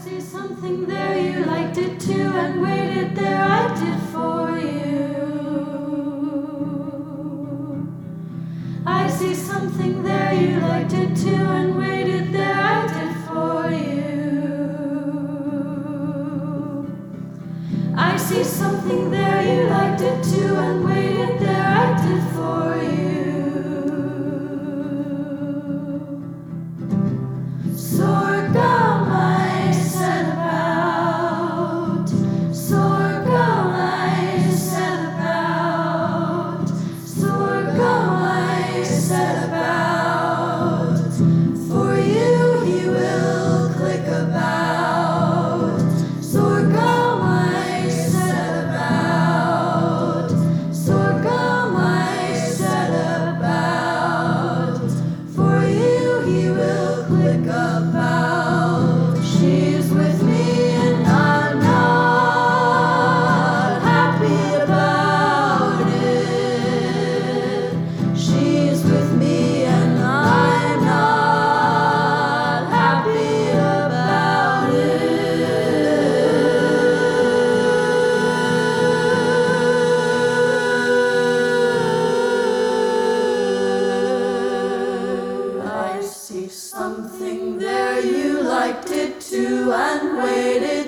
see something there, you liked it too, and waited there, I did for you. I see something there, you liked it too, and waited there, I did for you. I see something there, you liked it too, and waited there, I did for you. Sorghum I set about, sorghum I set about, sorghum I set about. For you he will click about, sorghum I set about, sorghum I set about. For you he will click about. She's with me and I'm not happy about it. She's with me and I'm not happy about it. I see something there, you liked it too, and waited